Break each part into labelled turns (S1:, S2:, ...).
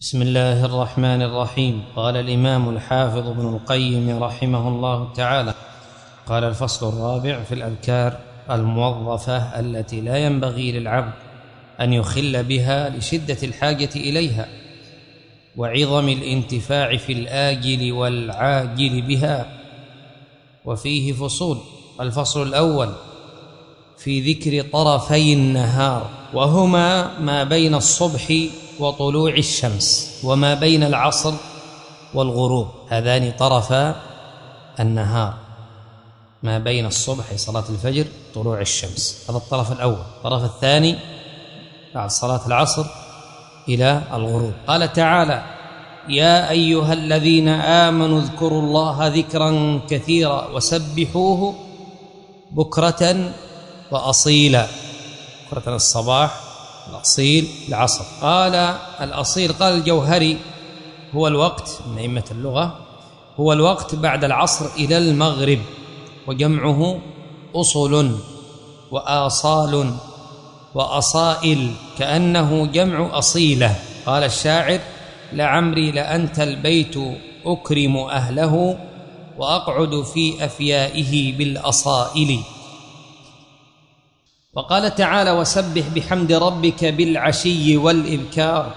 S1: بسم الله الرحمن الرحيم. قال الإمام الحافظ ابن القيم رحمه الله تعالى: قال الفصل الرابع في الأذكار الموظفة التي لا ينبغي للعبد أن يخل بها لشدة الحاجة إليها وعظم الانتفاع في الآجل والعاجل بها، وفيه فصول. الفصل الأول في ذكر طرفي النهار، وهما ما بين الصبح وطلوع الشمس وما بين العصر والغروب. هذان طرفا النهار، ما بين الصبح صلاة الفجر طلوع الشمس، هذا الطرف الأول. الطرف الثاني بعد صلاة العصر إلى الغروب. قال تعالى: يا أيها الذين آمنوا اذكروا الله ذكرا كثيرا وسبحوه بكرة وأصيلا. بكرة الصباح، الأصيل العصر. قال الأصيل، قال الجوهري، هو الوقت من أئمة اللغة، هو الوقت بعد العصر إلى المغرب، وجمعه أصل وآصال وأصائل، كأنه جمع أصيلة. قال الشاعر: لعمري لأنت البيت أكرم أهله وأقعد في أفيائه بالأصائل. وقال تعالى: وسبح بحمد ربك بالعشي والإبكار.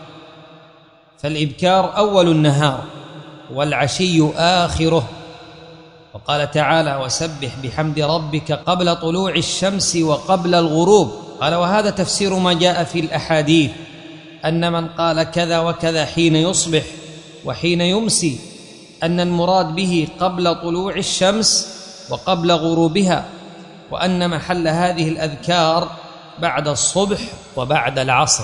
S1: فالإبكار أول النهار والعشي آخره. وقال تعالى: وسبح بحمد ربك قبل طلوع الشمس وقبل الغروب. قال: وهذا تفسير ما جاء في الأحاديث أن من قال كذا وكذا حين يصبح وحين يمسي أن المراد به قبل طلوع الشمس وقبل غروبها، وأن محل هذه الأذكار بعد الصبح وبعد العصر.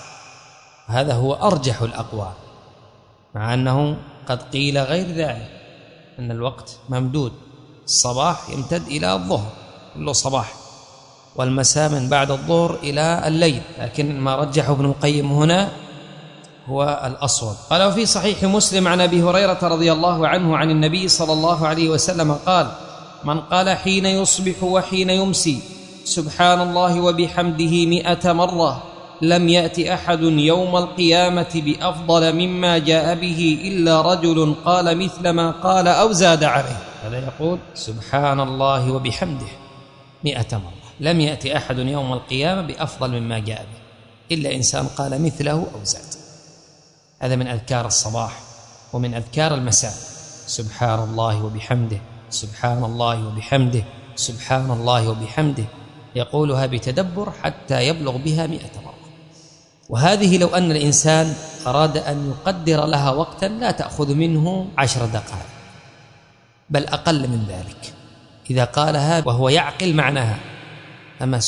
S1: هذا هو أرجح الأقوال، مع أنه قد قيل غير ذلك، أن الوقت ممدود. الصباح يمتد إلى الظهر كله صباح، والمساء من بعد الظهر إلى الليل، لكن ما رجحه ابن القيم هنا هو الأصوب. قال: وفي صحيح مسلم عن أبي هريرة رضي الله عنه عن النبي صلى الله عليه وسلم قال: من قال حين يصبح وحين يمسي سبحان الله وبحمده 100 مرة لم يأت أحد يوم القيامة بأفضل مما جاء به إلا رجل قال مثل ما قال أو زاد عليه. هذا يقول سبحان الله وبحمده 100 مرة، لم يأتي أحد يوم القيامة بأفضل مما جاء به إلا إنسان قال مثله أو زاد. هذا من أذكار الصباح ومن أذكار المساء: سبحان الله وبحمده، سبحان الله وبحمده، سبحان الله وبحمده، يقولها بتدبر حتى يبلغ بها 100 مرة. وهذه لو أن الإنسان أراد أن يقدر لها وقتا لا تأخذ منه 10 دقائق، بل أقل من ذلك، إذا قالها وهو يعقل معناها. أما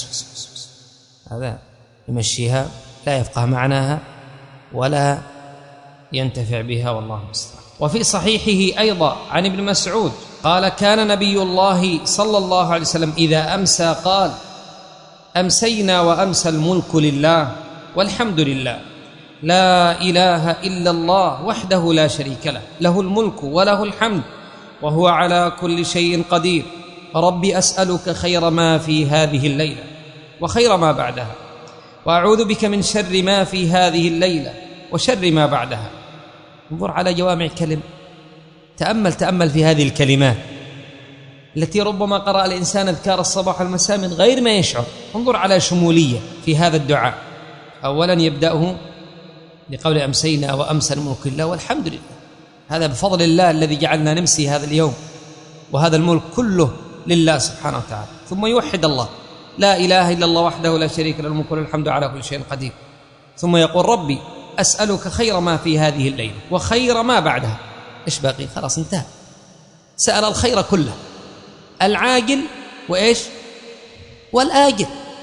S1: هذا يمشيها لا يفقه معناها ولا ينتفع بها، والله المستعان. وفي صحيحه أيضا عن ابن مسعود قال: كان نبي الله صلى الله عليه وسلم إذا أمسى قال: أمسينا وأمسى الملك لله والحمد لله، لا إله إلا الله وحده لا شريك له، له الملك وله الحمد وهو على كل شيء قدير. ربي أسألك خير ما في هذه الليلة وخير ما بعدها، وأعوذ بك من شر ما في هذه الليلة وشر ما بعدها. انظر على جوامع الكلم، تأمل في هذه الكلمات التي ربما قرأ الإنسان أذكار الصباح والمساء من غير ما يشعر. انظر على شمولية في هذا الدعاء. أولا يبدأه بقول أمسينا وأمسى الملك لله والحمد لله، هذا بفضل الله الذي جعلنا نمسي هذا اليوم، وهذا الملك كله لله سبحانه وتعالى. ثم يوحد الله: لا إله إلا الله وحده لا شريك له، الملك وله الحمد على كل شيء قدير. ثم يقول: ربي أسألك خير ما في هذه الليلة وخير ما بعدها. إيش باقي؟ خلاص انتهى، سأل الخير كله، العاجل وإيش والآجل،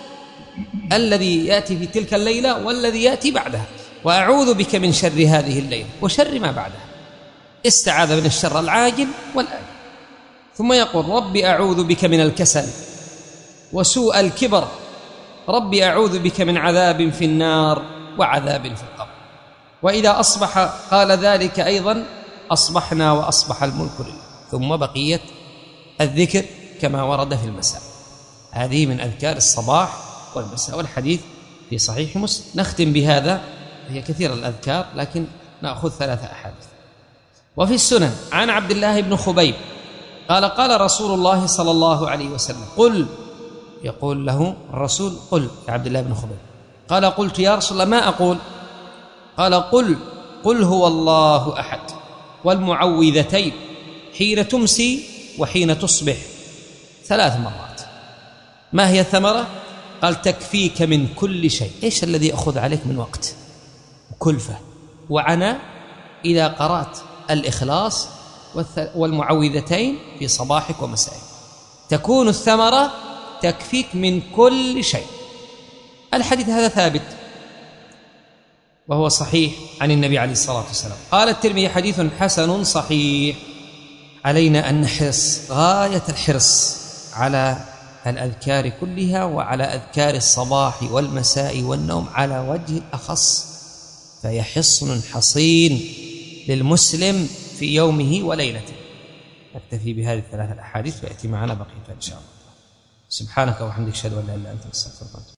S1: الذي يأتي في تلك الليلة والذي يأتي بعدها. وأعوذ بك من شر هذه الليلة وشر ما بعدها. استعاذ من الشر العاجل والآجل. ثم يقول: ربي أعوذ بك من الكسل وسوء الكبر، ربي أعوذ بك من عذاب في النار وعذاب في القبر. وإذا أصبح قال ذلك أيضا: أصبحنا وأصبح الملك لله. ثم بقية الذكر كما ورد في المساء. هذه من أذكار الصباح والمساء، والحديث في صحيح مسلم. نختم بهذا، هي كثير الأذكار لكن نأخذ 3 أحاديث. وفي السنن عن عبد الله بن خبيب قال قال رسول الله صلى الله عليه وسلم قل، يقول له الرسول قل يا عبد الله بن خبيب. قال قلت يا رسول الله ما أقول؟ قال قل هو الله أحد والمعوذتين حين تمسي وحين تصبح 3 مرات. ما هي الثمرة؟ قال تكفيك من كل شيء. إيش الذي يأخذ عليك من وقت وكلفة وعناء إذا قرأت الإخلاص والمعوذتين في صباحك ومسائك، تكون الثمرة تكفيك من كل شيء. الحديث هذا ثابت وهو صحيح عن النبي عليه الصلاة والسلام. قال الترمذي حديث حسن صحيح. علينا أن نحرص غاية الحرص على الأذكار كلها وعلى أذكار الصباح والمساء والنوم على وجه الأخص، فهي حصن حصين للمسلم في يومه وليلته. نكتفي بهذه ال3 الأحاديث ويأتي معنا بقيتها إن شاء الله. سبحانك وبحمدك أشهد أن لا إله إلا أنت أستغفرك.